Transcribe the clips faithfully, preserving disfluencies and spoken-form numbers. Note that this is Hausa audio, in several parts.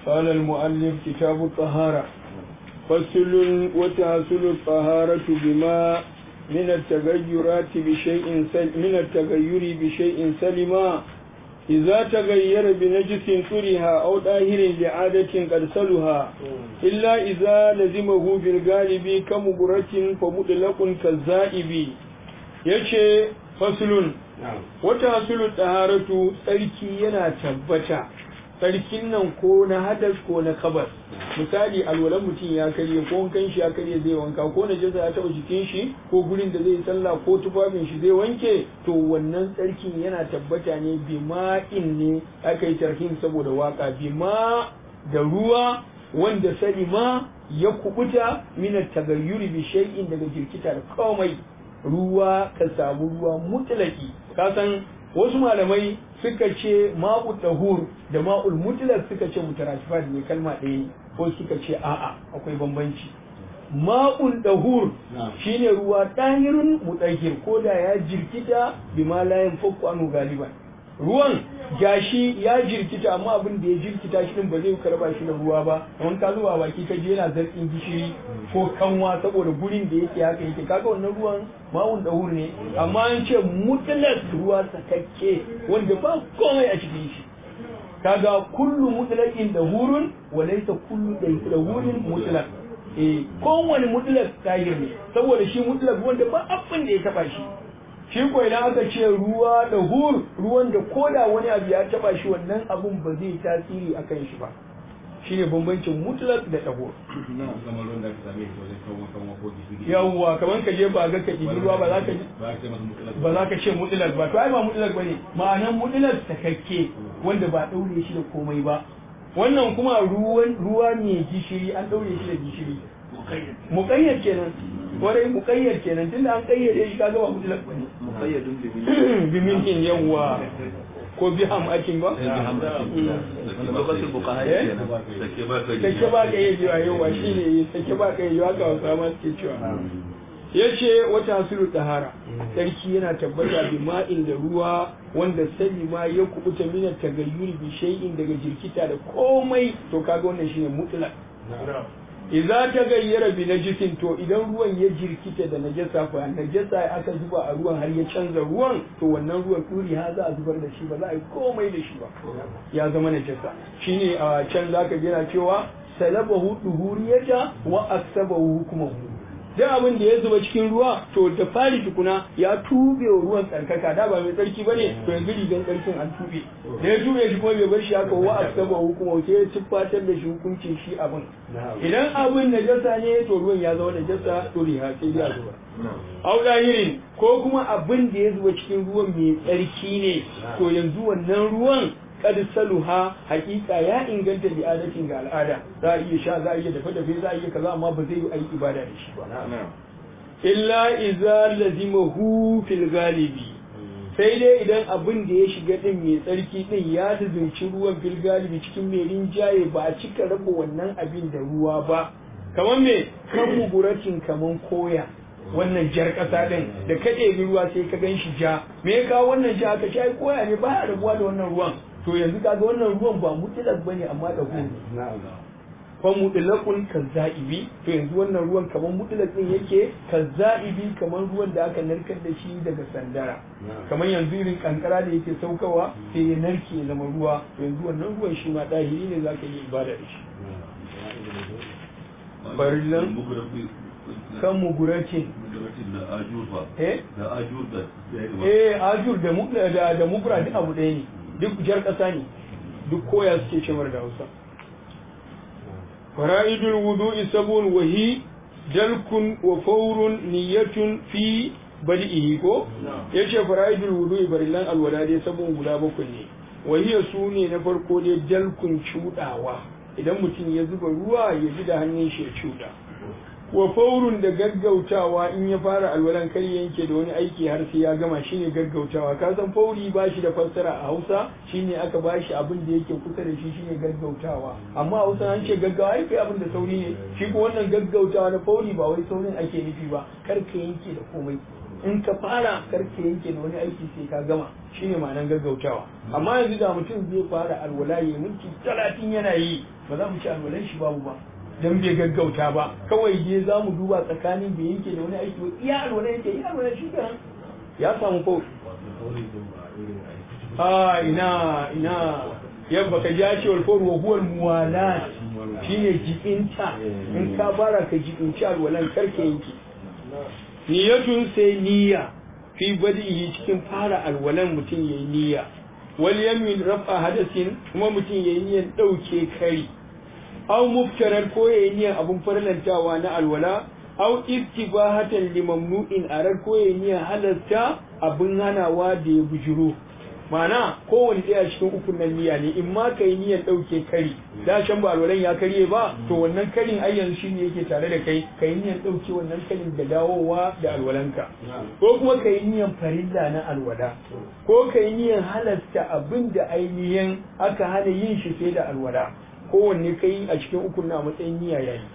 قال المؤلف كتاب الطهارة فصل وتحصل الطهارة بما من التغيرات بشيء سل من التغير بشيء سلما إذا تغير بنجس طرها أو طاهر لعادة قد سلها إلا إذا لزمه بالغالب كمغرة فمطلق كالزائب يشي فصل وتحصل الطهارة tsarki yana tabbata tsarkin nan ko na hadas ko na kabas misali alwalan mutum ya karye ko wankan shi ya karye zai wanka ko na jasa ya taɓa jikin shi ko gurin da zai sallah ko tufafin shi zai wanke to wannan tsarkin yana tabbata ne bima'in ne aka yi tarhim saboda waka bima da ruwa wanda salima ya kubuta mina tagayyuri bi shay'in daga jirkita da komai ruwa ka samu ruwa mutlaki ka san wasu malamai suka ce ma'ul tahur da ma'ul mutlaq suka ce mutaratifat ne kalma ɗaya ne ko suka ce a'a akwai bambanci ma'ul tahur shine ruwa tahirun mutahhir ko da ya jirkita bima la yanfaku anu galiban ruwan gashi ya jirkita amma abin da ya jirkita shi din ba zai karba shi da ruwa ba kamar ka zuwa baki ka je yana zartsin gishiri ko kanwa saboda gurin da yake haka yake kaga wannan ruwan ma'un dahur ne amma an ce mutlaq ruwa sakakke wanda ba komai a cikin shi kaga kullu mutlaqin dahurun wa laysa kullu dahurin mutlaq eh kowane mutlaq tahir ne saboda shi mutlaq wanda ba abin da ya taba shi shi ko idan aka ce ruwa da hur ruwan da koda wani abu ya taba shi wannan abun ba zai tasiri akan shi ba shine bambancin mutlaq da tahur yawwa kaman ka je ba ga ka ɗibi ruwa ba za ka ba za ka ce mutlaq ba to ai ba mutlaq bane ma'anan mutlaq takakke wanda ba daure shi da komai ba wannan kuma ruwan ruwa ne gishiri an daure shi da gishiri muqayyad kenan warai muqayyad kenan tunda an kayyade shi kaga ba mutlaq bane muqayyadun bi min yawa ko bi ham akin ba take ba ka yi jiwa yawa shine take ba ka yi jiwa ka wasa ma suke cewa yace wata hasilu tahara sarki yana tabbata bi ma'in da ruwa wanda sani ma ya kubuta mina tagayyuri bi shay'in daga jirkita da komai to kaga wannan shine mutlaq idza tagayyara bi najisin to idan ruwan ya jirkita da najasa fa najasa aka zuba a ruwan har ya canza ruwan to wannan ruwan turi ha za a zubar da shi ba za a yi komai da shi ba ya zama najasa shine a can zaka gina cewa salabahu duhuriyata wa aksabahu hukmuhu duk abin da ya zuba cikin ruwa to da fari tukuna ya tube ruwan tsarkaka da ba mai tsarki bane to yanzu rigan tsarkin an tube da ya tube shi kuma bai bar shi haka wa asaba hukuma sai ya tabbatar da shi hukuncin shi abin idan abin najasa ne to ruwan ya zama najasa to riha sai ya zuba au dahirin ko kuma abin da ya zuba cikin ruwan mai tsarki ne to yanzu wannan ruwan kad saluha hakika ya inganta bi adatin ga al'ada za a iya sha za a iya dafa dafe za a iya kaza amma ba zai yi ayi ibada da shi ba illa idza lazimahu fil galibi sai dai idan abin da ya shiga din mai tsarki din ya zunci ruwan fil galibi cikin mai rinjaye ba a cika raba wannan abin da ruwa ba kamar me kan muguratin kaman koya wannan jar kasa din da ka ɗebi ruwa sai ka gan shi ja me ya kawo wannan ja aka ci koya ne ba ya rabuwa da wannan ruwan to yanzu kaga wannan ruwan ba mutlaq bane amma da hu fa mutlaqun kazzaibi to yanzu wannan ruwan kaman mutlaq din yake kazzaibi kaman ruwan da aka narkar da shi daga sandara kaman yanzu irin kankara da yake saukawa sai ya narke ya zama ruwa yanzu wannan ruwan shi ma dahiri ne zaka yi ibada da shi barillan kan muguratin da ajur ba eh da ajur da eh ajur da mugura da da mugura duk abu ɗaya ne duk jar ƙasa ne duk koya suke cewar da Hausa fara'idul wudu'i sabun wahi dalkun wa fawrun niyyatun fi badi'ihi ko yace fara'idul wudu'i barillan alwala dai sabon guda bakwai ne wahiya su ne na farko dai dalkun cudawa idan mutum ya zuba ruwa ya ji da hannun shi ya cuda wa faurun da gaggautawa in ya fara alwalan kar yanke da wani aiki har sai ya gama shine gaggautawa ka san fauri ba shi da fassara a Hausa shine aka ba shi abin da yake kusa da shi shine gaggautawa amma a Hausa an ce gaggawa ai kai abin da sauri ne shi ko wannan gaggautawa na fauri ba wai saurin ake nufi ba kar ka yanke da komai in ka fara karke yanke da wani aiki sai ka gama shine ma'anar gaggautawa amma yanzu da mutum zai fara alwala ya minti talatin yana yi ba za mu ci alwalan shi babu ba dan bai gaggauta ba kawai dai za mu duba tsakanin bai yanke da wani aiki ba iya alwala yake iya alwala shi kan ya samu ko a ina ina yabba ka ja shi walfar wa huwal muwalat shine jibinta in ka bara ka jibinci alwalan karke yanke niyatun sai niyya fi badihi cikin fara alwalan mutum yayi niyya wal yamin rafa hadasin kuma mutum yayi niyyan dauke kari aw muftarar ko yayi niyyan abun farlantawa na alwala aw istibahatan limamnu'in arar ko yayi niyyan halalta abun hanawa da ya bujuro mana kowane ɗaya cikin ukun nan niyya ne in ma kai niyyar ɗauke kari da can ba alwalan ya karye ba to wannan karin ai yanzu shine yake tare da kai kai niyyar ɗauke wannan karin da dawowa da alwalanka ko kuma kai niyyar farilla na alwala ko kai niyyar halasta abin da ainihin aka hana yin shi sai da alwala kowanne kai a cikin ukun na matsayin niyya yayi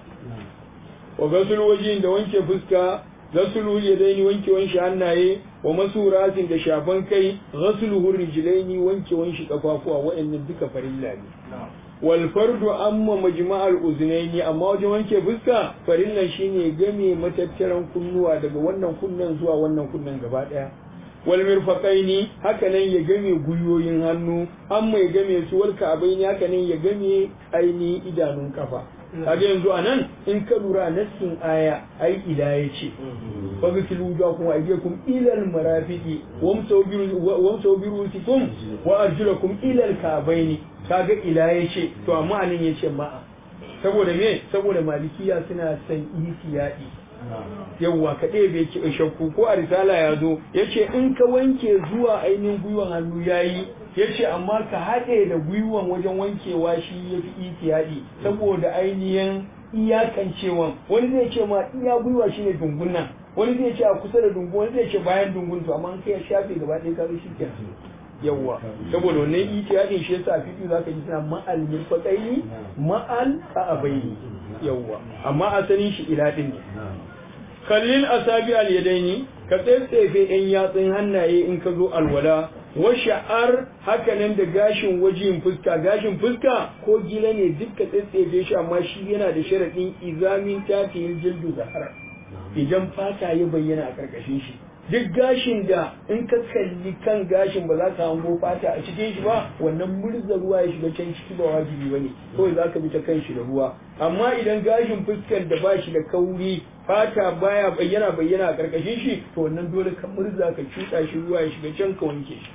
wa gasul wajin da wanke fuska gasulu yadaini wankewan shi hannaye wa masuratin da shafan kai ghasluhu rijlaini wankewan shi kafafuwa wa'annan duka farilla ne wal fardu amma majma'al uznaini amma wajen wanke fuska farillan shine game matattaran kunnuwa daga wannan kunnan zuwa wannan kunnan gaba daya wal mirfaqaini haka nan ya game guyoyin hannu amma ya game su wal ka'abaini haka nan ya game aini idanun kafa kaga yanzu anan in ka lura nassin aya ai ila yace faga kilu da kuma ayyakum ila al marafiqi wamsaw biru wamsaw birusikum wa arjulakum ila al ka'baini kaga ila yace to amma anan yace ma'a saboda me saboda malikiya suna san ihtiyadi yawwa ka ɗebe ki shakku ko a risala ya zo yace in ka wanke zuwa ainihin gwiwan hannu yayi yace amma ka haɗe da gwiwan wajen wankewa shi yafi ihtiyadi saboda ainihin iyakancewan wani zai ce ma iya gwiwa shine dungun nan wani zai ce a kusa da dungun wani zai ce bayan dungun to amma an kai shafe gaba ɗaya ka shi kenan yawwa saboda wannan ihtiyadin shi yasa fiqi zaka ji suna ma'al mirfaqaini ma'al ka'abaini yawwa amma asalin shi ila din ne kallil asabi al yadaini ka tsefe yan yatsun hannaye in ka zo alwala wa sha'ar hakanan da gashin wajen fuska gashin fuska ko gila ne dukka tsefe shi amma shi yana da sharadin izamin tafiyin jildu zahara idan fata ya bayyana a karkashin shi duk gashin da in ka kalli kan gashin ba za ka hango fata a cikin shi ba wannan murza ruwa ya shiga can ciki ba wajibi ba ne kawai za ka bi ta kan shi da ruwa amma idan gashin fuskar da ba shi da kauri fata baya bayyana bayyana a karkashin shi to wannan dole ka murza ka cuɗa shi ruwa ya shiga can ka wanke shi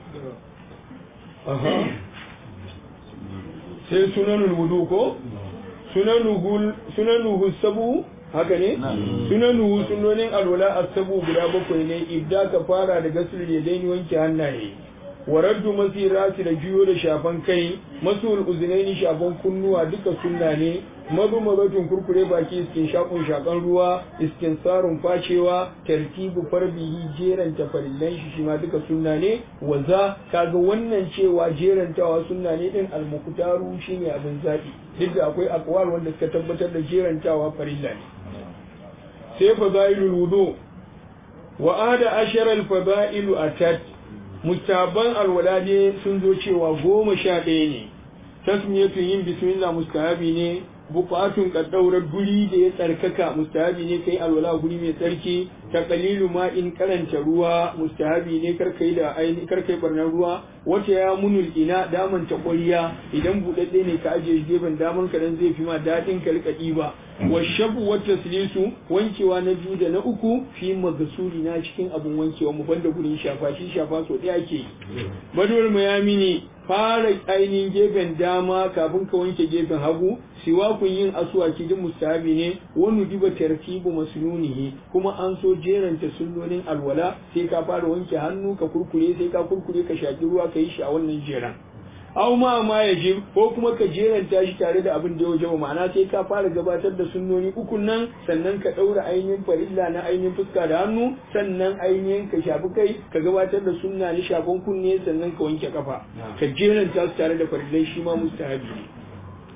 sai sunanul wudu ko sunanuhu sabu haka ne sunanuhu sunonin alwala asabu guda bakwai ne ibda ka fara da gasul ya daini wanke hannaye wa raddu masirati da juyo da shafan kai masul uzunaini shafan kunnuwa duka sunna ne mazu mabatun kurkure baki iskin shakun shakan ruwa iskin sarun facewa tartibu farbihi jeran tafarillan shi shi ma duka sunna ne waza kaga wannan cewa jerantawa sunna ne din almuktaru shine abin zabi duk da akwai aqwal wanda suka tabbatar da jerantawa farilla ne sai fadailul wudu wa ada ashara al fadailu atat mustaban alwala ne sun zo cewa goma sha ɗaya ne tasmiyatu yin bismillah mustahabi ne buƙatun kaddaurar guri da ya tsarkaka mustahabi ne kai alwala guri mai tsarki ta qalilu ma in karanta ruwa mustahabi ne karkai da aini karkai barnar ruwa wata ya munul ina daman ta ƙwariya idan budadde ne ka ajiye gefen daman ka dan zai fi ma dadin ka rika diba wa shabu wa taslisu wankewa na biyu da na uku fi magasuri na cikin abun wankewa mu banda gurin shafa shi shafa so ɗaya ke badul mayamini fara ainihin gefen dama kafin ka wanke gefen hagu siwakun yin asuwaki duk mustahabi ne wani diba tartibu masnunihi kuma an so jeranta sunnonin alwala sai ka fara wanke hannu ka kurkure sai ka kurkure ka shaki ruwa ka yi shi a wannan jeran aw ma ma yaji ko kuma ka jeranta shi tare da abin da ya wajaba ma'ana sai ka fara gabatar da sunnoni ukun nan sannan ka daura ainihin farilla na ainihin fuska da hannu sannan ainihin ka shafi kai ka gabatar da sunna na shafan kunne sannan ka wanke kafa ka jeranta su tare da farillai shi ma mustahabi ne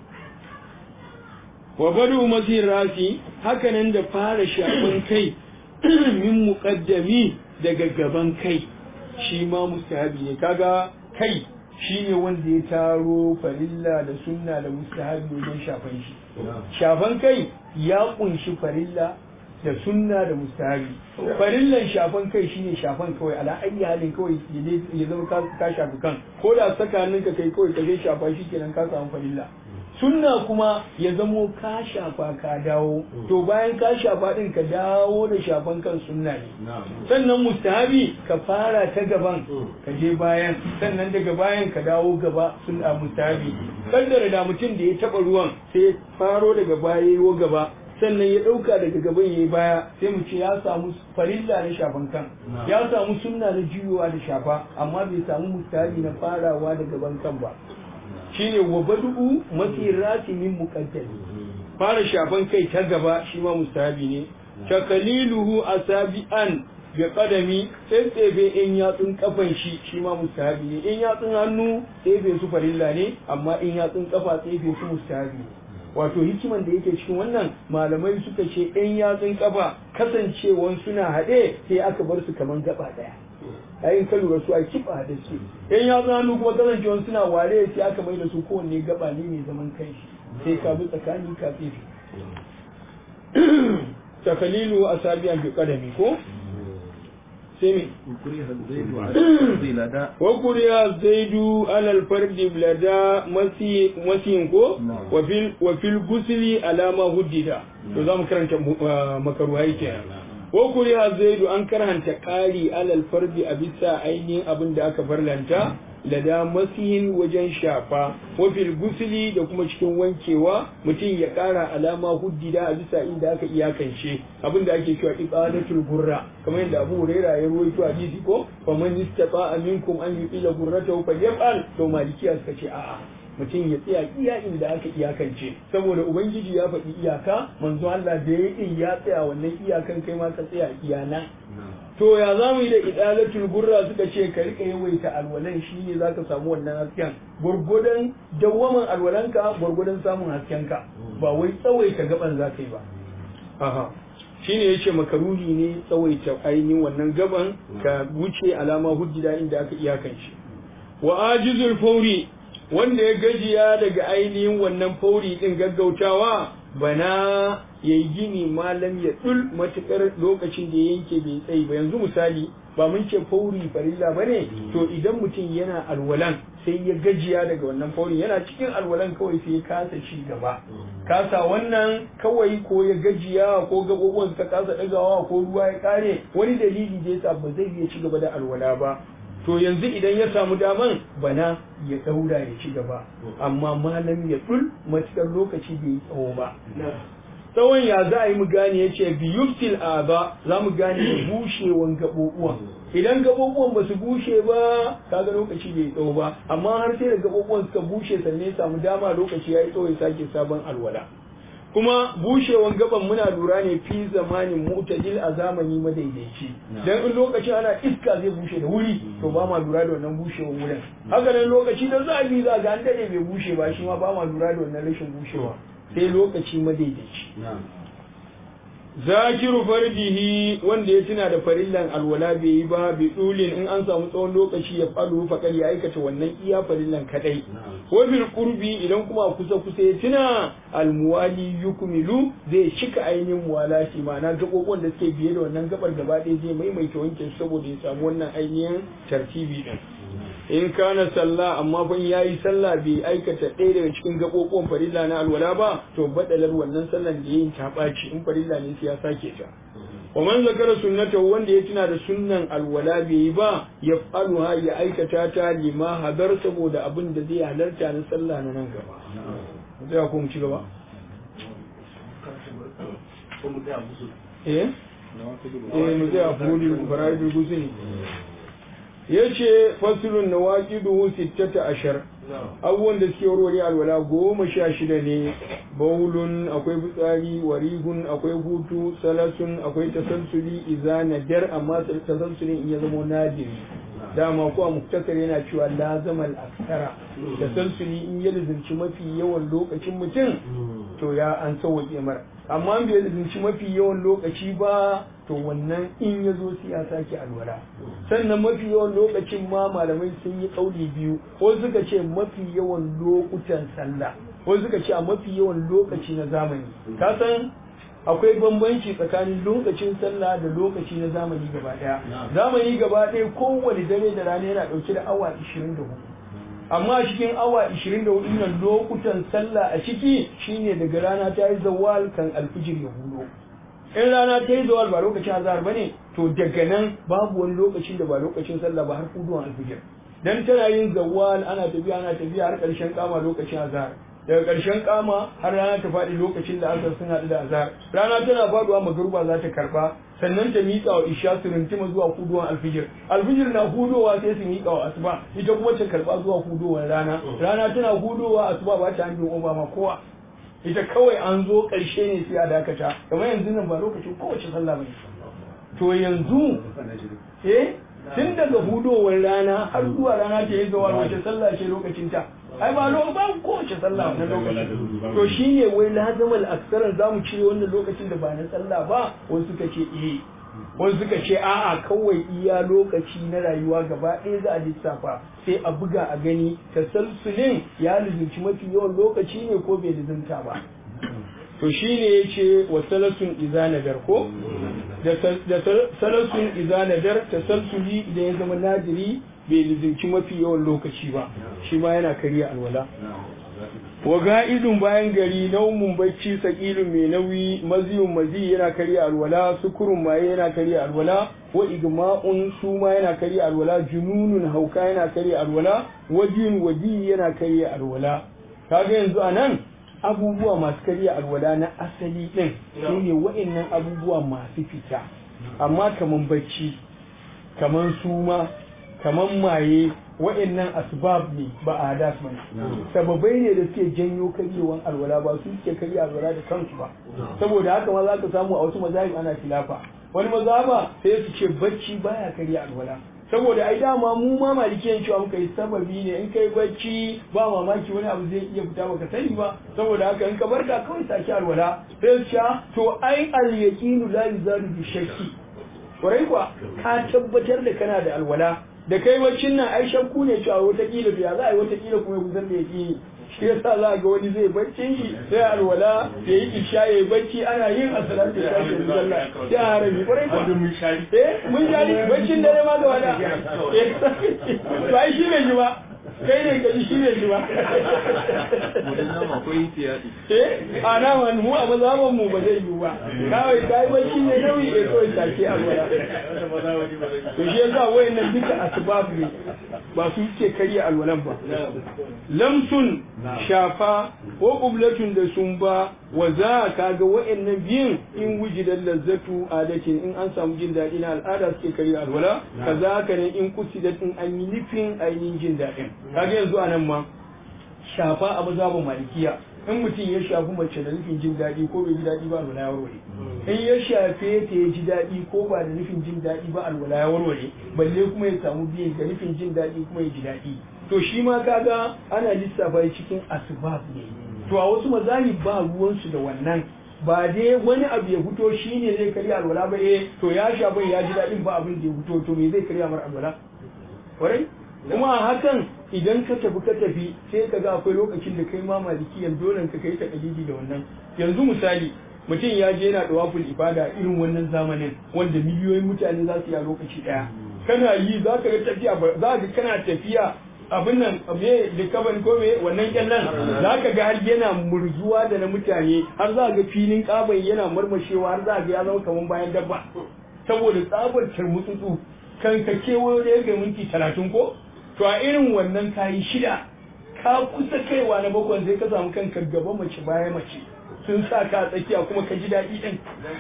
wa badu masir rasi hakanan da fara shafan kai min muqaddami daga gaban kai shi ma mustahabi ne. Kaga kai shi ne wanda ya taro farilla da sunna da mustahabi wajen shafan shi. Shafan kai ya kunshi farilla da sunna da mustahabi. Farillan shafan kai shine shafan kawai ala ayi halin kawai ya zama ka shafi kan, ko da saka hannunka kai kawai ka je shafa shi kenan ka samu farilla. Sunna kuma ya zamo ka shafa ka dawo, to bayan ka shafa din ka dawo da shafan kan sunna ne. Sannan mustahabi ka fara ta gaban ka je bayan, sannan daga bayan ka dawo gaba sunna mustahabi. Kaddara da mutum da ya taba ruwan sai ya faro daga baya yayi gaba, sannan ya dauka daga gaban yayi baya, sai mu ce ya samu farilla na shafan kan, ya samu sunna na juyowa da shafa, amma bai samu mustahabi na farawa da gaban kan ba. Shine wa badu'u masirati min muqaddami, fara shafan kai ta gaba shi ma mustahabi ne. Takaliluhu asabi'an bi qadami, tsefe in yatsun kafan shi shi ma mustahabi ne. In yatsun hannu tsefe su farilla ne, amma in yatsun kafa tsefe su mustahabi ne. Wato hikiman da yake cikin wannan, malamai suka ce in yatsun kafa kasancewan suna haɗe sai aka bar su kaman gaba ɗaya. Yayin ka lura su a kifa da su, in ya hannu kuma kasancewa suna ware sai aka mai da su kowanne gaba ne mai zaman kanshi, sai ka bi tsakani ka tsefe. Takalilu a sabiyan bi kadami ko sai me wa kuriya zaidu alal fardi blada masi masiyin ko wa fil wa fil gusli alama huddida. To zamu karanta makaruhai kenan. Ko kuriya zaidu an karhanta ƙari alal fardi a bisa ainihin abin da aka farlanta, lada masihin wajen shafa, wafil gusuli da kuma cikin wankewa mutum ya ƙara alama huddida a bisa inda aka iyakance abin da ake cewa ibadatul gurra, kamar yadda Abu Huraira ya rawaito hadisi ko fa man istata'a minkum an yuqila gurratahu falyaf'al, to malikiya suka ce a'a mutum ya tsaya iya inda aka iyakance, saboda ubangiji ya faɗi iyaka, manzo Allah da ya yi ya tsaya wannan iyakan, kai ma ka tsaya iyana. To ya za mu yi da idalatul gurra, suka ce ka rika yawaita alwalan shi ne za ka samu wannan hasken, gwargwadon dawwaman alwalanka gwargwadon samun haskenka, ba wai tsawaita gaban za ka yi ba. Aha. Shi ne ya ce makaruni ne tsawaita ainihin wannan gaban ka wuce alama hujjida inda aka iyakance. Wa ajizul fauri, wanda ya gajiya daga ainihin wannan fauri din gaggautawa, bana ya yi gini malam ya dul matukar lokacin da ya yanke bai tsayi ba. Yanzu misali ba mun ce fauri farilla ba ne, to idan mutum yana alwalan sai ya gajiya daga wannan fauri, yana cikin alwalan kawai sai ya kasa ci gaba, kasa wannan kawai ko ya gajiya ko gabobin ka kasa dagawa ko ruwa ya kare, wani dalili da yasa ba zai iya ci gaba da alwala ba, to yanzu idan ya samu daman bana ya daura ya ci gaba, amma malam ya dul matukar lokaci bai yi tsawo ba. Tsawon ya za a yi mu gane, ya ce biyuftil aba, za mu gane bushewan gaɓoɓuwan. Idan gaɓoɓuwan ba su bushe ba kaga lokaci bai yi tsawo ba, amma har sai da gaɓoɓuwan suka bushe sannan ya samu dama lokaci ya yi tsawo ya sake sabon alwala. Kuma bushewan gaban muna lura ne fi zamanin mu'tadil a zamani madaidaici, dan in lokacin ana iska zai bushe da wuri to ba ma lura da wannan bushewan wurin, haka nan lokaci da zafi za ga an dade bai bushe ba, shi ma ba ma lura da wannan rashin bushewa, sai lokaci madaidaici. Zakiru fardihi, wanda ya tuna da farillan alwala bai yi ba, bi dulin in an samu tsawon lokaci ya falu fakal ya aikata wannan iya farillan kadai. Wa bil qurbi, idan kuma kusa kusa ya tuna almuwali yukmilu, zai cika ainihin muwalati, ma'ana gabobin da suke biye da wannan gabar gaba ɗaya zai maimaita wanke su saboda ya samu wannan ainihin tartibi din. In kana sallah, amma fa yayi sallah bai aikata ɗaya daga cikin gabobin farilla na alwala ba, to badalar wannan sallan da yin ta ɓaci, in farilla ne sai ya sake ta. Wa man zakara sunnatahu, wanda ya tuna da sunnan alwala bai yi ba, ya faluha ya aikata ta lima hadar saboda abin da zai halarta na sallah na nan gaba. Zai ko mu ci gaba? Eh? Eh, mu zai a fuli fara'idul gusuli. Yace fasulun nawaqiduhu sittata ashar, abubuwan da suke warware alwala goma sha shida ne. Baulun akwai fitsari, warihun akwai hutu, salasun akwai tasalsuli, iza nadar, amma tasalsulin in ya zama nadiri. dama ko a muktasar yana cewa lazamal aksara da salsuli in ya lizinci mafi yawan lokacin mutum to ya an sauwaƙe mara amma bai lizinci mafi yawan lokaci ba to wannan in ya zo sai ya sake alwala sannan mafi yawan lokacin ma malamai sun yi ƙauli biyu ko suka ce mafi yawan lokutan sallah ko suka ce a mafi yawan lokaci na zamani ka san akwai bambanci tsakanin lokacin sallah da lokaci na zamani gaba daya zamani gaba daya kowane dare da rana yana dauke da awa ishirin da hudu amma a cikin awa ishirin da hudu nan lokutan sallah a ciki shine daga rana ta yi zawal kan alfijir ya hudo in rana ta yi zawal ba lokacin azhar bane to daga nan babu wani lokacin da ba lokacin sallah ba har huduwan alfijir dan tana yin zawal ana tafiya ana tafiya har karshen kama lokacin azhar daga ƙarshen kama har rana ta faɗi lokacin da asar sun haɗu da azhar rana tana faɗuwa magruba za ta karɓa sannan ta miƙa wa isha su rintima zuwa huduwan alfijir alfijir na hudowa sai su miƙa wa asuba ita kuma ta karɓa zuwa hudowar rana rana tana hudowa asuba ba ta hannun uba ma kowa ita kawai an zo ƙarshe ne sai a dakata kamar yanzu nan ba lokacin kowace sallah ba to yanzu eh tun daga hudowar rana har zuwa rana ta yi zawar wace sallah ce lokacin ta ai ba lo ba kowace sallah na lokacin to shine wai lazamal aksaran zamu cire wannan lokacin da ba na sallah ba wasu suka ce eh wasu suka ce a'a kawai iya lokaci na rayuwa gaba ɗaya za a lissafa sai a buga a gani tasalsulin ya lizinci mafi yawan lokaci ne ko bai lizinta ba to shine yace wa salasun izanadar ko da salasun izanadar tasalsuli idan ya zama nadiri bai lizinci mafi yawan lokaci ba shi ma yana kariya alwala wa ga'idun bayan gari naumun bacci sakilun mai nauyi maziyun mazi yana kariya alwala sukurun maye yana kariya alwala wa igma'un suma yana kariya alwala jununun hauka yana kariya alwala wajin wadi yana kariya alwala kaga yanzu anan abubuwa masu kariya alwala na asali din shine wa'annan abubuwa masu fita amma kaman bacci kaman suma kaman maye wa'annan asbab ne ba a hadas ba sababai ne da suke janyo karyewan alwala ba su suke karya alwala da kansu ba saboda haka ma za ka samu a wasu mazahib ana khilafa wani mazhaba sai su ce bacci baya karya alwala saboda ai dama mu ma malikiyan cewa muka yi sababi ne in kai bacci ba mamaki wani abu zai iya fita baka sani ba saboda haka in ka barka kawai saki alwala sai su ce to ai al yaqinu la yuzalu bi shakki kwarai kuwa ka tabbatar da kana da alwala da kai baccin nan ai shakku ne cewa watakila to ya za a yi watakila kuma ya kusan da ya ƙi shi yasa za a ga wani zai baccin shi sai alwala ya yi isha ya yi bacci ana yin asalatu ya shi sallah ya harami kwarai kuwa eh mun jari baccin dare ma gaba da to ai shi bai ji ba kai ne ka ji shi bai ji ba eh a na man mu a mazaban mu ba zai yi ba kawai kai bacci ne nauyi ya kawai take alwala to shi yasa wayannan duka asbab ne ba su ke karya alwalan ba lamsun shafa ko qublatun da sun ba wa za ka ga wayannan biyun in wujidan lazzatu adatin in an samu jin daɗi na al'ada suke karya alwala kaza ka ne in kusidat in an yi nufin ainihin jin daɗin kaga yanzu anan ma shafa a mazhabin malikiya in mutum ya shafi mace da nufin jin daɗi ko bai ji daɗi ba alwala ya warware in ya shafe ta ya ji daɗi ko ba da nufin jin daɗi ba alwala ya warware balle kuma ya samu biyan da nufin jin daɗi kuma ya ji daɗi to shi ma kaga ana lissafa cikin asbab ne to a wasu mazahib ba ruwansu da wannan ba dai wani abu ya fito shi ne zai karya alwala ba eh to ya shafa ya ji daɗin ba abin da ya fito to me zai karya mar alwala kwarai kuma hakan idan ka tafi ka tafi sai ka ga akwai lokacin da kai ma malikiyan dole ka kai takalidi da wannan yanzu misali mutum ya je yana dawaful ibada irin wannan zamanin wanda miliyoyin mutane za su yi a lokaci daya kana yi za ka ga tafiya za ka kana tafiya abin nan me da kaban ko me wannan kyallan za ka ga har yana murzuwa da na mutane har za ga filin kaban yana marmashewa har za ga ya zama kaman bayan dabba saboda tsabar turmutsutsu kan ka kewayo da ya ga minti talatin ko to a irin wannan kayi shida ka kusa kaiwa na bakon sai ka samu kanka gaba mace baya mace sun sa ka a tsakiya kuma ka ji daɗi ɗin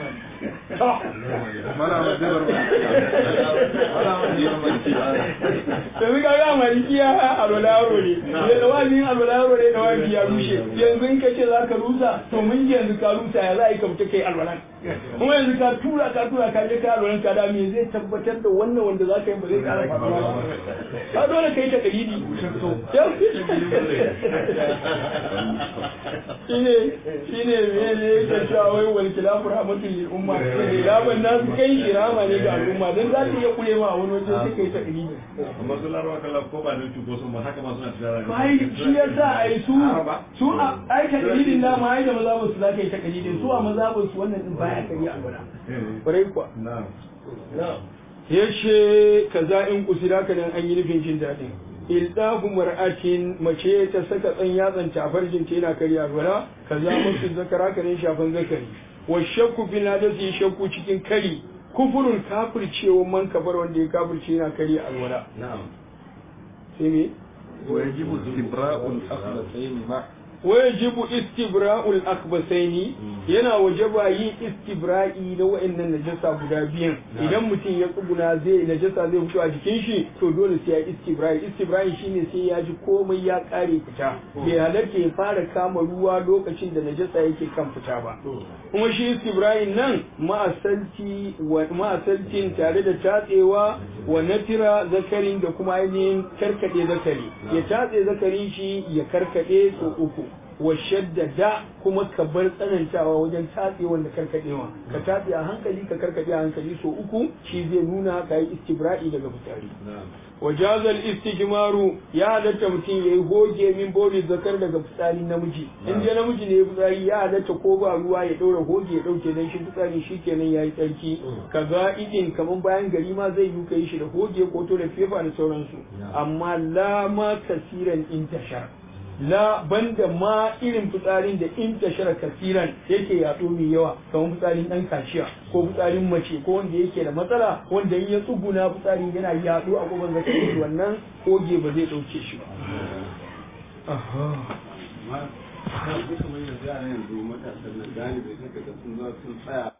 yanzu ka ga malikiya alwala yaro ne da wani alwala yaro ne da wani ya rushe yanzu in ka ce za ka rusa to mun ji yanzu ka rusa ya za a yi ka fita kai alwalan kuma yanzu ka tura ka tura ka je ka alwalan ka da me zai tabbatar da wannan wanda za ka yi ba zai kara faruwa ba ka dole kai ta kalidi shine shine me ne yake cewa wai wal khilafu rahmatul lil umma ne laban nasu kai shirama ne ga al'umma dan za ta iya kure ma wani waje sai kai ta kalidi amma sun larwa kallon ko ba da ko sun ba haka ma suna tsara bai shi yasa ai su su ai ta kalidin da ma ai da maza ba su za ka yi ta kalidin su a maza ba su wannan din baya kai alwala kwarai kuwa na'am na'am yace kaza in kusira kanan an yi nufin jin daɗin ildahu mar'atin mace ta saka tsan yatsan ta farjin ta yana karya alwala kaza musu zakara kanin shafan zakari wa shakku bil hadasi shakku cikin kari kufurun kafircewa man kafar wanda ya kafirce yana karya alwala na'am sai me ويجب استبراء الأخلصين مع wajibu istibra'ul akbasaini yana wajaba yin istibra'i na wa'annan najasa guda biyan idan mutum ya tsuguna zai najasa zai fito a jikin shi to dole sai ya istibra'i istibra'i shine sai ya ji komai ya kare fita bai halarta ya fara kama ruwa lokacin da najasa yake kan fita ba kuma shi istibra'in nan ma'asalti wa ma'asaltin tare da tatsewa wa natira zakarin da kuma ainihin karkade zakari ya tatse zakarin shi ya karkade so uku wa shaddada kuma ka bar tsanantawa wajen tatse wanda karkadewa ka tatse a hankali ka karkade a hankali so uku shi zai nuna ka yi istibra'i daga fitari wa jazal istijmaru ya halatta mutum ya yi goge min boli zakar daga fitsari namiji in dai namiji ne fitsari ya halatta ko ba ruwa ya ɗaura goge ya ɗauke dan shi fitsari shi kenan ya yi tsarki ka ga idin kaman bayan gari ma zai yi ka yi shi da goge ko to da fefa da sauransu amma la ma kasiran intashar la banda ma irin fitsarin da in tashara kasiran yake yaɗo mai yawa kamar fitsarin ɗan kashiya ko fitsarin mace ko wanda yake da matsala wanda in ya tsuguna fitsarin yana yaɗo a gaban zakari wannan koge ba zai ɗauke shi ba. yanzu matasan nan galibi suka ga sun zo sun tsaya